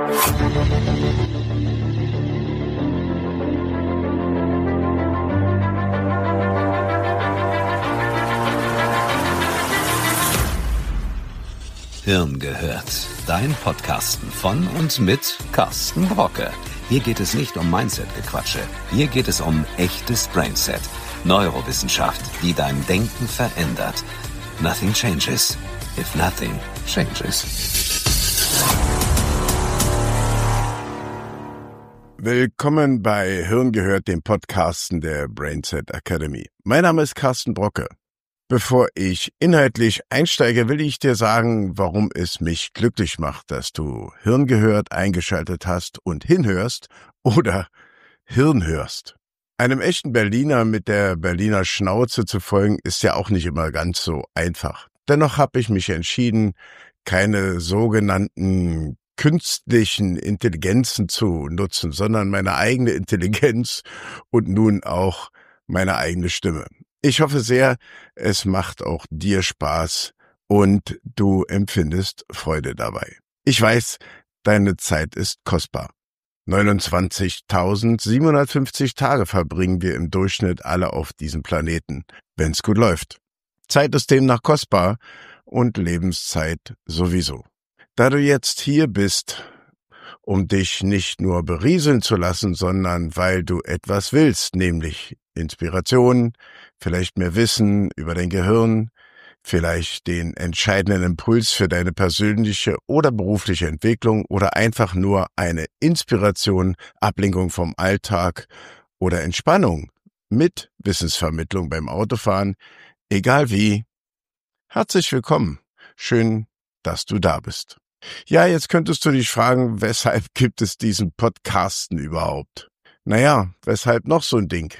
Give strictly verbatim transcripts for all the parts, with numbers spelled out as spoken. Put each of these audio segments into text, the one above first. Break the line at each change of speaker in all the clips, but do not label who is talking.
Hirn gehört. Dein Podcasten von und mit Carsten Brocke. Hier geht es nicht um Mindset-Gequatsche. Hier geht es um echtes Brainset. Neurowissenschaft, die dein Denken verändert. Nothing changes if nothing changes.
Willkommen bei Hirn gehört, dem Podcasten der Brainset Academy. Mein Name ist Carsten Brocke. Bevor ich inhaltlich einsteige, will ich dir sagen, warum es mich glücklich macht, dass du Hirn gehört eingeschaltet hast und hinhörst oder Hirn hörst. Einem echten Berliner mit der Berliner Schnauze zu folgen, ist ja auch nicht immer ganz so einfach. Dennoch habe ich mich entschieden, keine sogenannten künstlichen Intelligenzen zu nutzen, sondern meine eigene Intelligenz und nun auch meine eigene Stimme. Ich hoffe sehr, es macht auch dir Spaß und du empfindest Freude dabei. Ich weiß, deine Zeit ist kostbar. neunundzwanzigtausendsiebenhundertfünfzig Tage verbringen wir im Durchschnitt alle auf diesem Planeten, wenn's gut läuft. Zeit ist demnach kostbar und Lebenszeit sowieso. Da du jetzt hier bist, um dich nicht nur berieseln zu lassen, sondern weil du etwas willst, nämlich Inspiration, vielleicht mehr Wissen über dein Gehirn, vielleicht den entscheidenden Impuls für deine persönliche oder berufliche Entwicklung oder einfach nur eine Inspiration, Ablenkung vom Alltag oder Entspannung mit Wissensvermittlung beim Autofahren, egal wie. Herzlich willkommen. Schön, dass du da bist. Ja, jetzt könntest du dich fragen, weshalb gibt es diesen Podcasten überhaupt? Naja, weshalb noch so ein Ding?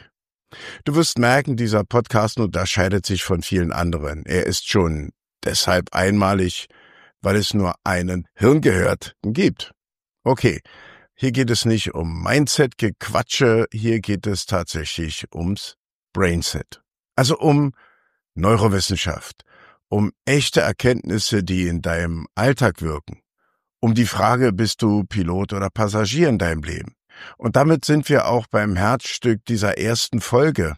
Du wirst merken, dieser Podcast unterscheidet sich von vielen anderen. Er ist schon deshalb einmalig, weil es nur einen Hirn gehört gibt. Okay, hier geht es nicht um Mindset-Gequatsche, hier geht es tatsächlich ums Brainset. Also um Neurowissenschaft, um echte Erkenntnisse, die in deinem Alltag wirken. Um die Frage, bist du Pilot oder Passagier in deinem Leben? Und damit sind wir auch beim Herzstück dieser ersten Folge.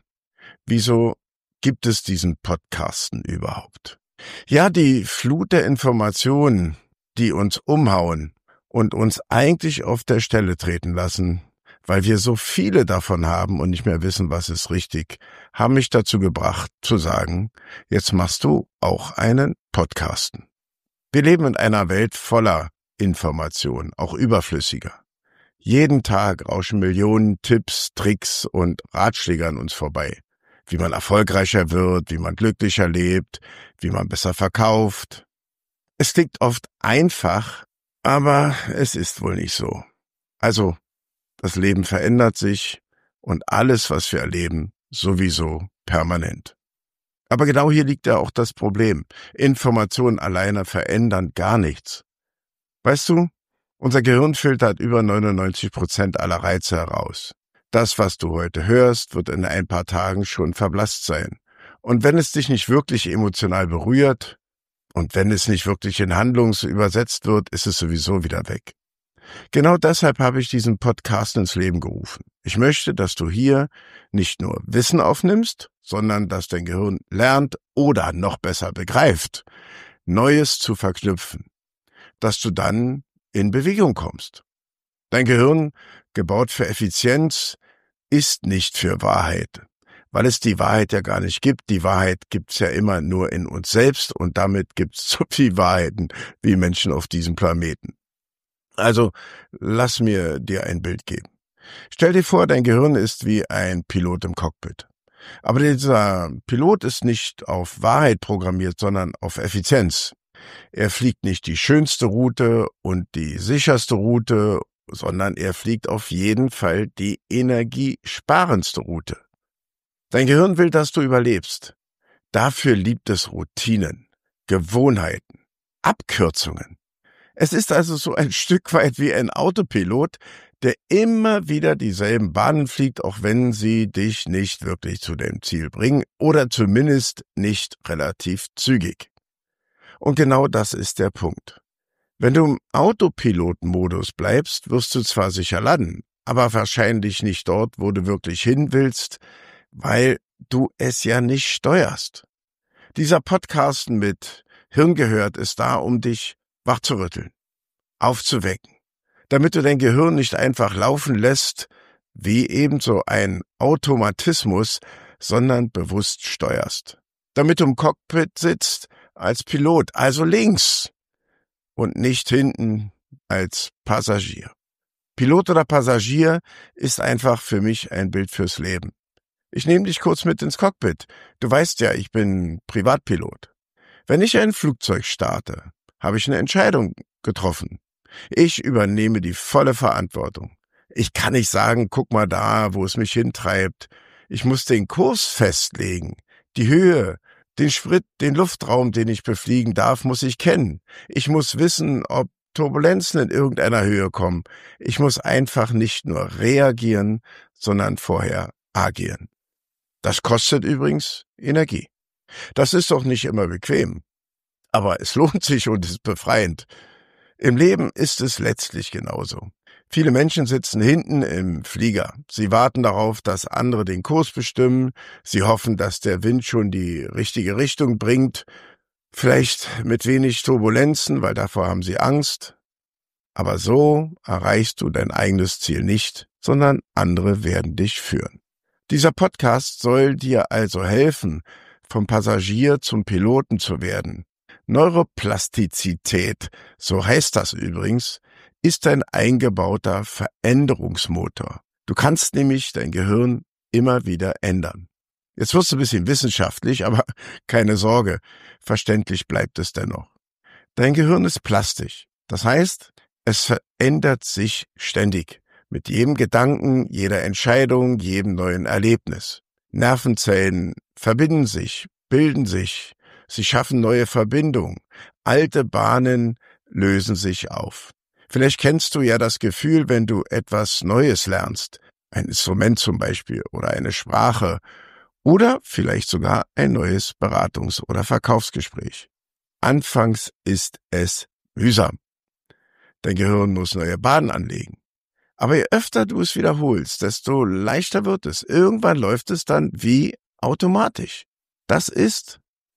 Wieso gibt es diesen Podcasten überhaupt? Ja, die Flut der Informationen, die uns umhauen und uns eigentlich auf der Stelle treten lassen, weil wir so viele davon haben und nicht mehr wissen, was ist richtig, haben mich dazu gebracht zu sagen, jetzt machst du auch einen Podcasten. Wir leben in einer Welt voller Informationen, auch überflüssiger. Jeden Tag rauschen Millionen Tipps, Tricks und Ratschläge an uns vorbei. Wie man erfolgreicher wird, wie man glücklicher lebt, wie man besser verkauft. Es klingt oft einfach, aber es ist wohl nicht so. Also, das Leben verändert sich und alles, was wir erleben, sowieso permanent. Aber genau hier liegt ja auch das Problem. Informationen alleine verändern gar nichts. Weißt du, unser Gehirn filtert über neunundneunzig Prozent aller Reize heraus. Das, was du heute hörst, wird in ein paar Tagen schon verblasst sein. Und wenn es dich nicht wirklich emotional berührt und wenn es nicht wirklich in Handlungen übersetzt wird, ist es sowieso wieder weg. Genau deshalb habe ich diesen Podcast ins Leben gerufen. Ich möchte, dass du hier nicht nur Wissen aufnimmst, sondern dass dein Gehirn lernt oder noch besser begreift, Neues zu verknüpfen, dass du dann in Bewegung kommst. Dein Gehirn, gebaut für Effizienz, ist nicht für Wahrheit, weil es die Wahrheit ja gar nicht gibt. Die Wahrheit gibt's ja immer nur in uns selbst und damit gibt's so viele Wahrheiten wie Menschen auf diesem Planeten. Also lass mir dir ein Bild geben. Stell dir vor, dein Gehirn ist wie ein Pilot im Cockpit. Aber dieser Pilot ist nicht auf Wahrheit programmiert, sondern auf Effizienz. Er fliegt nicht die schönste Route und die sicherste Route, sondern er fliegt auf jeden Fall die energiesparendste Route. Dein Gehirn will, dass du überlebst. Dafür liebt es Routinen, Gewohnheiten, Abkürzungen. Es ist also so ein Stück weit wie ein Autopilot, der immer wieder dieselben Bahnen fliegt, auch wenn sie dich nicht wirklich zu dem Ziel bringen oder zumindest nicht relativ zügig. Und genau das ist der Punkt. Wenn du im Autopilotenmodus bleibst, wirst du zwar sicher landen, aber wahrscheinlich nicht dort, wo du wirklich hin willst, weil du es ja nicht steuerst. Dieser Podcast mit Hirn gehört ist da, um dich wachzurütteln, aufzuwecken, damit du dein Gehirn nicht einfach laufen lässt, wie ebenso ein Automatismus, sondern bewusst steuerst. Damit du im Cockpit sitzt als Pilot, also links und nicht hinten als Passagier. Pilot oder Passagier ist einfach für mich ein Bild fürs Leben. Ich nehme dich kurz mit ins Cockpit. Du weißt ja, ich bin Privatpilot. Wenn ich ein Flugzeug starte, habe ich eine Entscheidung getroffen. Ich übernehme die volle Verantwortung. Ich kann nicht sagen, guck mal da, wo es mich hintreibt. Ich muss den Kurs festlegen. Die Höhe, den Sprit, den Luftraum, den ich befliegen darf, muss ich kennen. Ich muss wissen, ob Turbulenzen in irgendeiner Höhe kommen. Ich muss einfach nicht nur reagieren, sondern vorher agieren. Das kostet übrigens Energie. Das ist doch nicht immer bequem. Aber es lohnt sich und ist befreiend. Im Leben ist es letztlich genauso. Viele Menschen sitzen hinten im Flieger. Sie warten darauf, dass andere den Kurs bestimmen. Sie hoffen, dass der Wind schon die richtige Richtung bringt. Vielleicht mit wenig Turbulenzen, weil davor haben sie Angst. Aber so erreichst du dein eigenes Ziel nicht, sondern andere werden dich führen. Dieser Podcast soll dir also helfen, vom Passagier zum Piloten zu werden. Neuroplastizität, so heißt das übrigens, ist ein eingebauter Veränderungsmotor. Du kannst nämlich dein Gehirn immer wieder ändern. Jetzt wirst du ein bisschen wissenschaftlich, aber keine Sorge, verständlich bleibt es dennoch. Dein Gehirn ist plastisch. Das heißt, es verändert sich ständig. Mit jedem Gedanken, jeder Entscheidung, jedem neuen Erlebnis. Nervenzellen verbinden sich, bilden sich, sie schaffen neue Verbindungen. Alte Bahnen lösen sich auf. Vielleicht kennst du ja das Gefühl, wenn du etwas Neues lernst, ein Instrument zum Beispiel oder eine Sprache oder vielleicht sogar ein neues Beratungs- oder Verkaufsgespräch. Anfangs ist es mühsam. Dein Gehirn muss neue Bahnen anlegen. Aber je öfter du es wiederholst, desto leichter wird es. Irgendwann läuft es dann wie automatisch. Das ist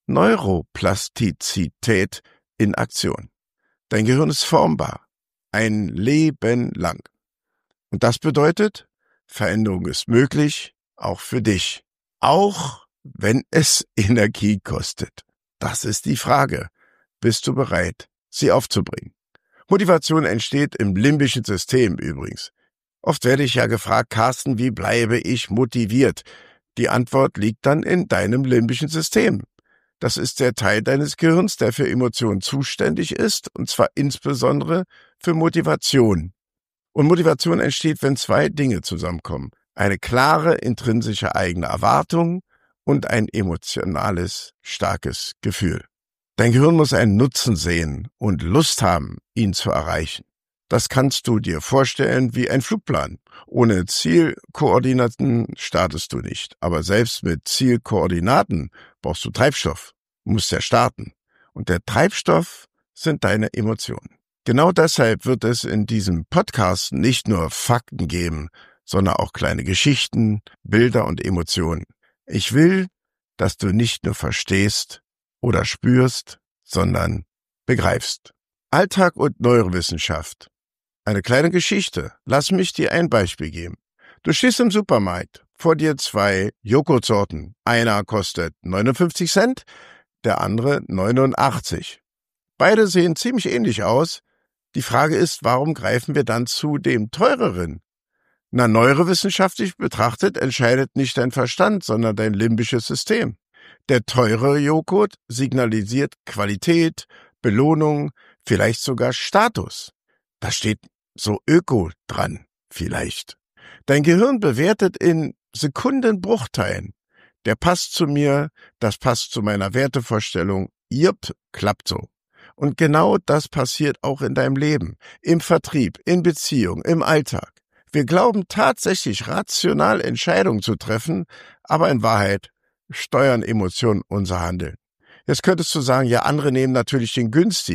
Neuroplastizität in Aktion. Dein Gehirn ist formbar. Ein Leben lang. Und das bedeutet, Veränderung ist möglich, auch für dich. Auch wenn es Energie kostet. Das ist die Frage. Bist du bereit, sie aufzubringen? Motivation entsteht im limbischen System übrigens. Oft werde ich ja gefragt, Carsten, wie bleibe ich motiviert? Die Antwort liegt dann in deinem limbischen System. Das ist der Teil deines Gehirns, der für Emotionen zuständig ist, und zwar insbesondere für Motivation. Und Motivation entsteht, wenn zwei Dinge zusammenkommen. Eine klare, intrinsische eigene Erwartung und ein emotionales, starkes Gefühl. Dein Gehirn muss einen Nutzen sehen und Lust haben, ihn zu erreichen. Das kannst du dir vorstellen wie ein Flugplan. Ohne Zielkoordinaten startest du nicht. Aber selbst mit Zielkoordinaten brauchst du Treibstoff. Du musst ja starten. Und der Treibstoff sind deine Emotionen. Genau deshalb wird es in diesem Podcast nicht nur Fakten geben, sondern auch kleine Geschichten, Bilder und Emotionen. Ich will, dass du nicht nur verstehst oder spürst, sondern begreifst. Alltag und Neurowissenschaft. Eine kleine Geschichte. Lass mich dir ein Beispiel geben. Du stehst im Supermarkt, vor dir zwei Joghurtsorten. Einer kostet neunundfünfzig Cent, der andere neunundachtzig. Beide sehen ziemlich ähnlich aus. Die Frage ist, warum greifen wir dann zu dem teureren? Na, neurowissenschaftlich betrachtet entscheidet nicht dein Verstand, sondern dein limbisches System. Der teure Joghurt signalisiert Qualität, Belohnung, vielleicht sogar Status. Da steht so Öko dran, vielleicht. Dein Gehirn bewertet in Sekundenbruchteilen. Der passt zu mir, das passt zu meiner Wertevorstellung. Jupp, klappt so. Und genau das passiert auch in deinem Leben, im Vertrieb, in Beziehung, im Alltag. Wir glauben tatsächlich rational Entscheidungen zu treffen, aber in Wahrheit steuern Emotionen unser Handeln. Jetzt könntest du sagen, ja, andere nehmen natürlich den günstigen.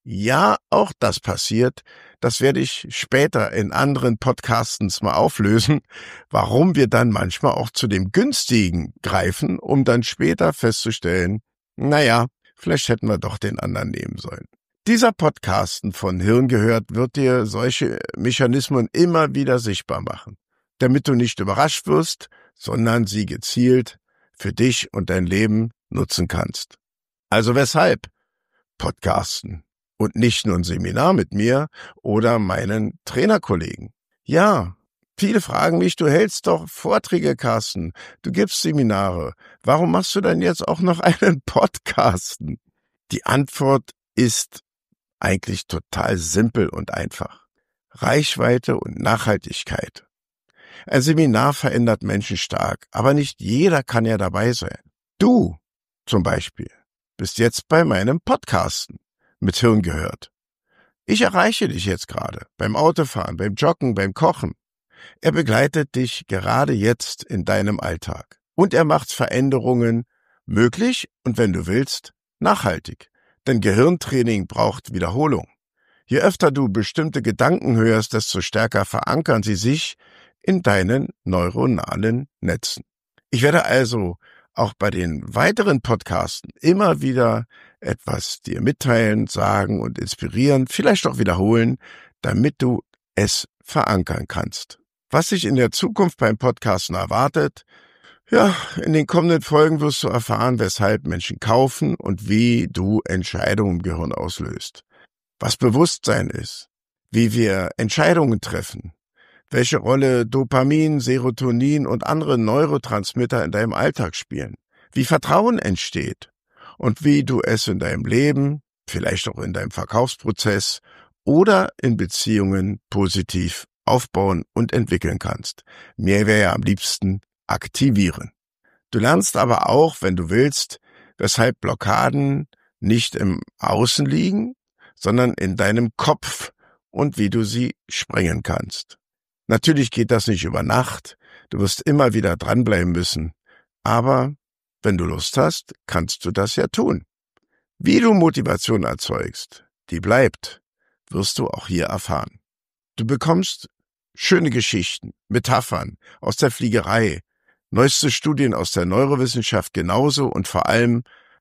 Ja, auch das passiert. Das werde ich später in anderen Podcastens mal auflösen, warum wir dann manchmal auch zu dem Günstigen greifen, um dann später festzustellen, naja, vielleicht hätten wir doch den anderen nehmen sollen. Dieser Podcasten von Hirn gehört wird dir solche Mechanismen immer wieder sichtbar machen, damit du nicht überrascht wirst, sondern sie gezielt für dich und dein Leben nutzen kannst. Also weshalb Podcasten und nicht nur ein Seminar mit mir oder meinen Trainerkollegen? Ja, viele fragen mich, du hältst doch Vorträge, Carsten, du gibst Seminare. Warum machst du denn jetzt auch noch einen Podcasten? Die Antwort ist eigentlich total simpel und einfach. Reichweite und Nachhaltigkeit. Ein Seminar verändert Menschen stark, aber nicht jeder kann ja dabei sein. Du zum Beispiel bist jetzt bei meinem Podcasten mit Hirn gehört. Ich erreiche dich jetzt gerade beim Autofahren, beim Joggen, beim Kochen. Er begleitet dich gerade jetzt in deinem Alltag und er macht Veränderungen möglich und wenn du willst, nachhaltig. Denn Gehirntraining braucht Wiederholung. Je öfter du bestimmte Gedanken hörst, desto stärker verankern sie sich in deinen neuronalen Netzen. Ich werde also auch bei den weiteren Podcasten immer wieder etwas dir mitteilen, sagen und inspirieren, vielleicht auch wiederholen, damit du es verankern kannst. Was sich in der Zukunft beim Podcasten erwartet, ja, in den kommenden Folgen wirst du erfahren, weshalb Menschen kaufen und wie du Entscheidungen im Gehirn auslöst. Was Bewusstsein ist, wie wir Entscheidungen treffen, welche Rolle Dopamin, Serotonin und andere Neurotransmitter in deinem Alltag spielen, wie Vertrauen entsteht und wie du es in deinem Leben, vielleicht auch in deinem Verkaufsprozess oder in Beziehungen positiv aufbauen und entwickeln kannst. Mir wäre ja am liebsten aktivieren. Du lernst aber auch, wenn du willst, weshalb Blockaden nicht im Außen liegen, sondern in deinem Kopf und wie du sie sprengen kannst. Natürlich geht das nicht über Nacht, du wirst immer wieder dranbleiben müssen, aber wenn du Lust hast, kannst du das ja tun. Wie du Motivation erzeugst, die bleibt, wirst du auch hier erfahren. Du bekommst schöne Geschichten, Metaphern aus der Fliegerei, neueste Studien aus der Neurowissenschaft genauso und vor allem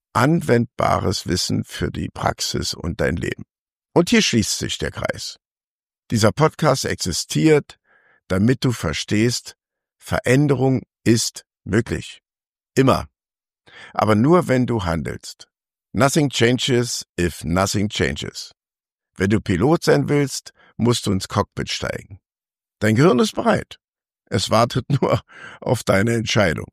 anwendbares Wissen für die Praxis und dein Leben. Und hier schließt sich der Kreis. Dieser Podcast existiert, damit du verstehst, Veränderung ist möglich. Immer. Aber nur, wenn du handelst. Nothing changes if nothing changes. Wenn du Pilot sein willst, musst du ins Cockpit steigen. Dein Gehirn ist bereit. Es wartet nur auf deine Entscheidung.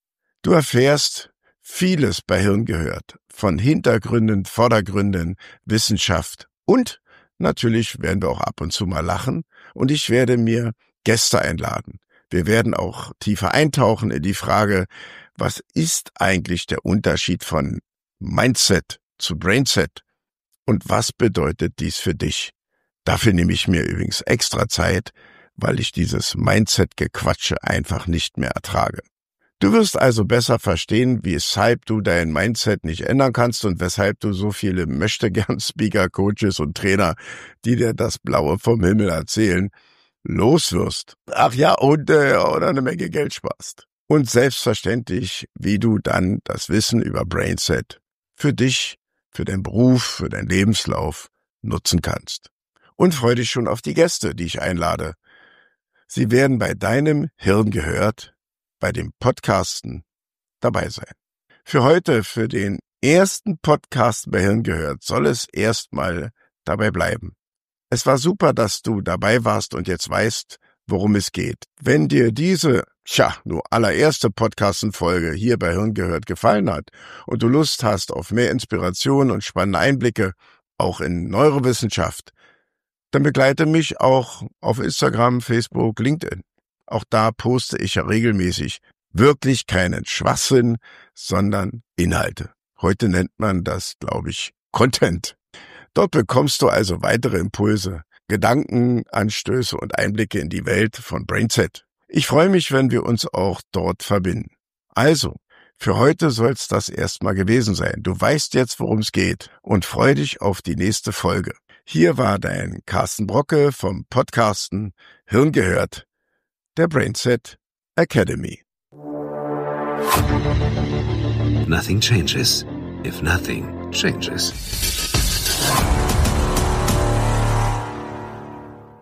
Du erfährst vieles bei Hirn gehört, von Hintergründen, Vordergründen, Wissenschaft und natürlich werden wir auch ab und zu mal lachen und ich werde mir Gäste einladen. Wir werden auch tiefer eintauchen in die Frage, was ist eigentlich der Unterschied von Mindset zu Brainset und was bedeutet dies für dich? Dafür nehme ich mir übrigens extra Zeit, weil ich dieses Mindset-Gequatsche einfach nicht mehr ertrage. Du wirst also besser verstehen, weshalb du dein Mindset nicht ändern kannst und weshalb du so viele Möchtegern-Speaker, Coaches und Trainer, die dir das Blaue vom Himmel erzählen, loswirst. Ach ja, und äh, oder eine Menge Geld sparst. Und selbstverständlich, wie du dann das Wissen über Brainset für dich, für deinen Beruf, für deinen Lebenslauf nutzen kannst. Und freu dich schon auf die Gäste, die ich einlade. Sie werden bei deinem Hirn gehört, bei dem Podcasten dabei sein. Für heute, für den ersten Podcast bei Hirn gehört, soll es erstmal dabei bleiben. Es war super, dass du dabei warst und jetzt weißt, worum es geht. Wenn dir diese, tja, nur allererste Podcasten-Folge hier bei Hirn gehört gefallen hat und du Lust hast auf mehr Inspiration und spannende Einblicke, auch in Neurowissenschaft, dann begleite mich auch auf Instagram, Facebook, LinkedIn. Auch da poste ich ja regelmäßig wirklich keinen Schwachsinn, sondern Inhalte. Heute nennt man das, glaube ich, Content. Dort bekommst du also weitere Impulse, Gedanken, Anstöße und Einblicke in die Welt von Brainset. Ich freue mich, wenn wir uns auch dort verbinden. Also, Für heute soll's das erstmal gewesen sein. Du weißt jetzt, worum es geht und freu dich auf die nächste Folge. Hier war dein Carsten Brocke vom Podcasten Hirn gehört, der Brainset Academy.
Nothing changes if nothing changes.